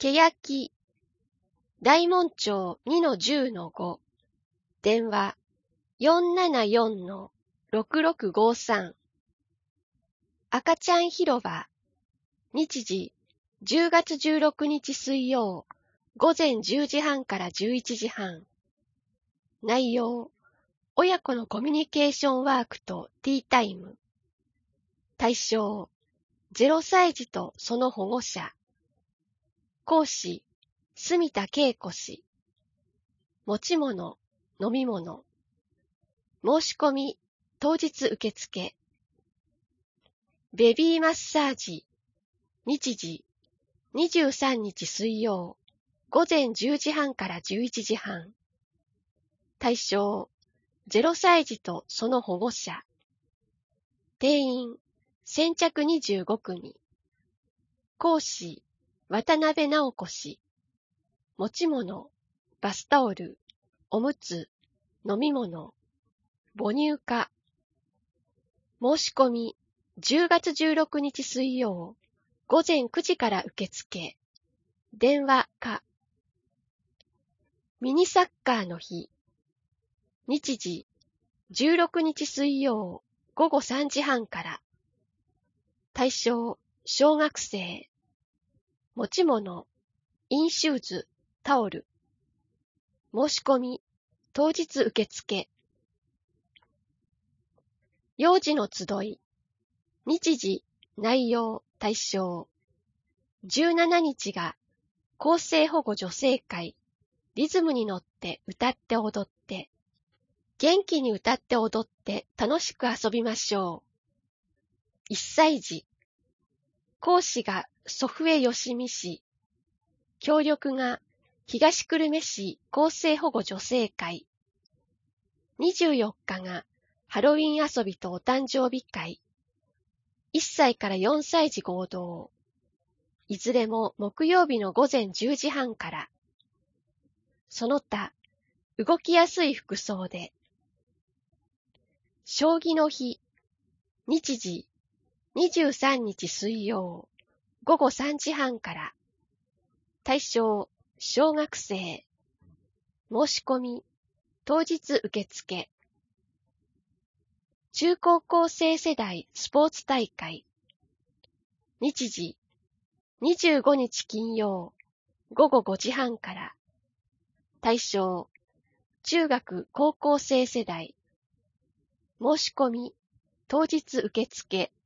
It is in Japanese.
欅、大門町 2-10-5、電話 474-6653。赤ちゃん広場、日時10月16日水曜、午前10時半から11時半。内容、親子のコミュニケーションワークとティータイム。対象、0歳児とその保護者。講師、住田恵子氏。持ち物、飲み物。申し込み、当日受付。ベビーマッサージ、日時、23日水曜、午前10時半から11時半。対象、0歳児とその保護者。定員、先着25組。講師、渡辺直子氏。持ち物、バスタオル、おむつ、飲み物、母乳化。申し込み、10月16日水曜、午前9時から受付。電話か。ミニサッカーの日。日時、16日水曜、午後3時半から。対象、小学生。持ち物、インシューズ、タオル。申し込み、当日受付。幼児の集い。日時、内容、対象。17日が、厚生保護女性会。リズムに乗って歌って踊って。元気に歌って踊って楽しく遊びましょう。1歳児。講師が祖父江義美氏。協力が東久留米市厚生保護女性会。24日がハロウィン遊びとお誕生日会。1歳から4歳児合同。いずれも木曜日の午前10時半から。その他、動きやすい服装で。将棋の日。日時、23日水曜、午後3時半から。対象、小学生。申し込み、当日受付。中高校生世代スポーツ大会。日時、25日金曜、午後5時半から。対象、中学高校生世代。申し込み、当日受付。